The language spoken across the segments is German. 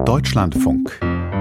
Deutschlandfunk.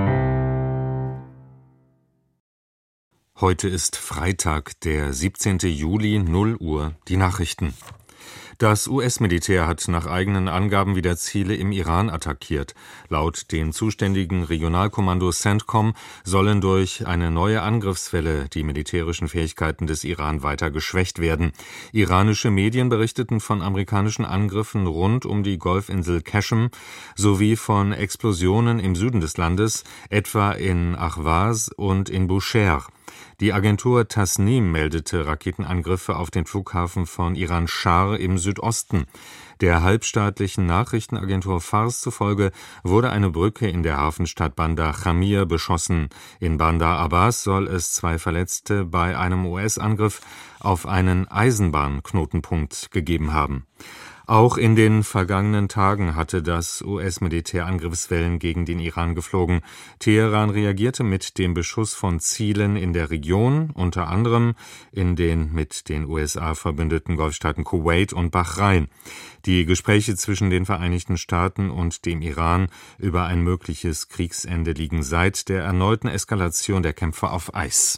Heute ist Freitag, der 17. Juli, 0 Uhr, die Nachrichten. Das US-Militär hat nach eigenen Angaben wieder Ziele im Iran attackiert. Laut dem zuständigen Regionalkommando CENTCOM sollen durch eine neue Angriffswelle die militärischen Fähigkeiten des Iran weiter geschwächt werden. Iranische Medien berichteten von amerikanischen Angriffen rund um die Golfinsel Qashm sowie von Explosionen im Süden des Landes, etwa in Ahwaz und in Bushehr. Die Agentur Tasnim meldete Raketenangriffe auf den Flughafen von Iran-Schar im Südosten. Der halbstaatlichen Nachrichtenagentur Fars zufolge wurde eine Brücke in der Hafenstadt Bandar Khamir beschossen. In Bandar Abbas soll es 2 Verletzte bei einem US-Angriff auf einen Eisenbahnknotenpunkt gegeben haben. Auch in den vergangenen Tagen hatte das US-Militär Angriffswellen gegen den Iran geflogen. Teheran reagierte mit dem Beschuss von Zielen in der Region, unter anderem in den mit den USA verbündeten Golfstaaten Kuwait und Bahrain. Die Gespräche zwischen den Vereinigten Staaten und dem Iran über ein mögliches Kriegsende liegen seit der erneuten Eskalation der Kämpfe auf Eis.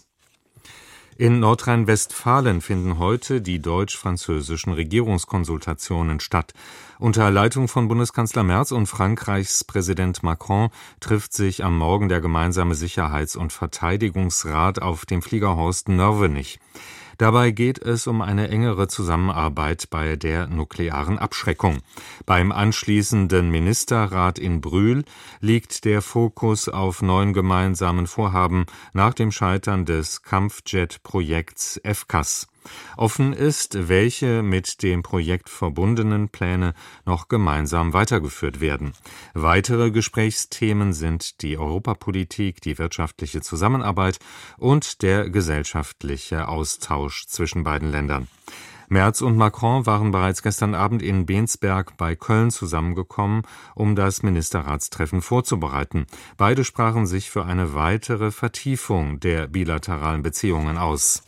In Nordrhein-Westfalen finden heute die deutsch-französischen Regierungskonsultationen statt. Unter Leitung von Bundeskanzler Merz und Frankreichs Präsident Macron trifft sich am Morgen der gemeinsame Sicherheits- und Verteidigungsrat auf dem Fliegerhorst Nörvenich. Dabei geht es um eine engere Zusammenarbeit bei der nuklearen Abschreckung. Beim anschließenden Ministerrat in Brühl liegt der Fokus auf neuen gemeinsamen Vorhaben nach dem Scheitern des Kampfjet-Projekts FCAS. Offen ist, welche mit dem Projekt verbundenen Pläne noch gemeinsam weitergeführt werden. Weitere Gesprächsthemen sind die Europapolitik, die wirtschaftliche Zusammenarbeit und der gesellschaftliche Austausch zwischen beiden Ländern. Merz und Macron waren bereits gestern Abend in Bensberg bei Köln zusammengekommen, um das Ministerratstreffen vorzubereiten. Beide sprachen sich für eine weitere Vertiefung der bilateralen Beziehungen aus.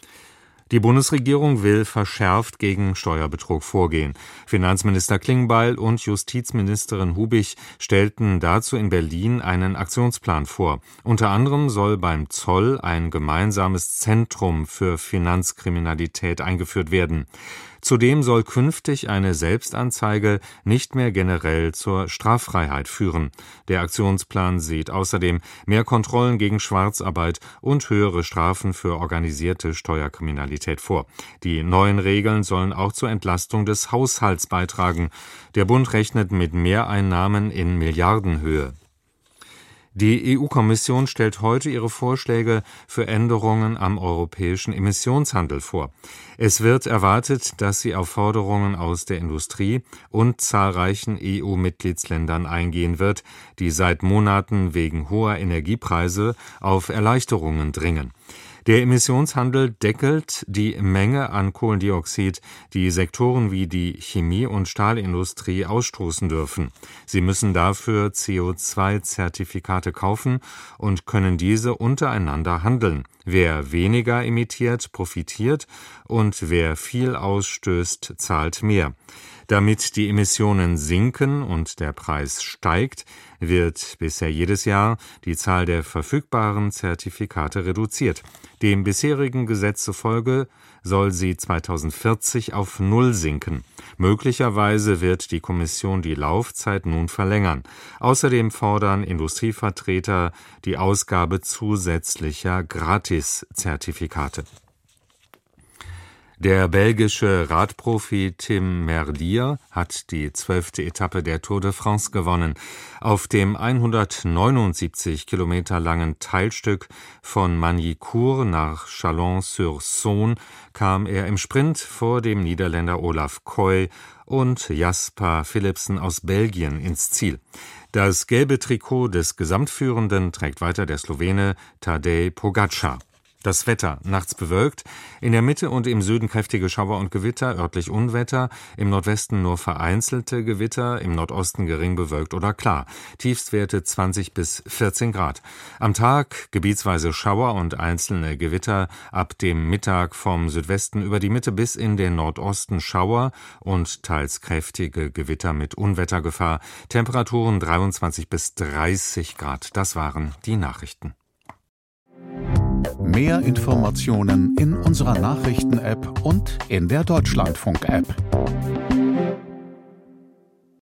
Die Bundesregierung will verschärft gegen Steuerbetrug vorgehen. Finanzminister Klingbeil und Justizministerin Hubig stellten dazu in Berlin einen Aktionsplan vor. Unter anderem soll beim Zoll ein gemeinsames Zentrum für Finanzkriminalität eingeführt werden. Zudem soll künftig eine Selbstanzeige nicht mehr generell zur Straffreiheit führen. Der Aktionsplan sieht außerdem mehr Kontrollen gegen Schwarzarbeit und höhere Strafen für organisierte Steuerkriminalität vor. Die neuen Regeln sollen auch zur Entlastung des Haushalts beitragen. Der Bund rechnet mit Mehreinnahmen in Milliardenhöhe. Die EU-Kommission stellt heute ihre Vorschläge für Änderungen am europäischen Emissionshandel vor. Es wird erwartet, dass sie auf Forderungen aus der Industrie und zahlreichen EU-Mitgliedsländern eingehen wird, die seit Monaten wegen hoher Energiepreise auf Erleichterungen dringen. Der Emissionshandel deckelt die Menge an Kohlendioxid, die Sektoren wie die Chemie- und Stahlindustrie ausstoßen dürfen. Sie müssen dafür CO2-Zertifikate kaufen und können diese untereinander handeln. Wer weniger emittiert, profitiert und wer viel ausstößt, zahlt mehr. Damit die Emissionen sinken und der Preis steigt, wird bisher jedes Jahr die Zahl der verfügbaren Zertifikate reduziert. Dem bisherigen Gesetz zufolge soll sie 2040 auf 0 sinken. Möglicherweise wird die Kommission die Laufzeit nun verlängern. Außerdem fordern Industrievertreter die Ausgabe zusätzlicher Gratis-Zertifikate. Der belgische Radprofi Tim Merlier hat die 12. Etappe der Tour de France gewonnen. Auf dem 179 Kilometer langen Teilstück von Magny-Cours nach Chalon-sur-Saône kam er im Sprint vor dem Niederländer Olaf Koy und Jasper Philipsen aus Belgien ins Ziel. Das gelbe Trikot des Gesamtführenden trägt weiter der Slowene Tadej Pogačar. Das Wetter: nachts bewölkt, in der Mitte und im Süden kräftige Schauer und Gewitter, örtlich Unwetter, im Nordwesten nur vereinzelte Gewitter, im Nordosten gering bewölkt oder klar. Tiefstwerte 20 bis 14 Grad. Am Tag gebietsweise Schauer und einzelne Gewitter, ab dem Mittag vom Südwesten über die Mitte bis in den Nordosten Schauer und teils kräftige Gewitter mit Unwettergefahr. Temperaturen 23 bis 30 Grad. Das waren die Nachrichten. Mehr Informationen in unserer Nachrichten-App und in der Deutschlandfunk-App.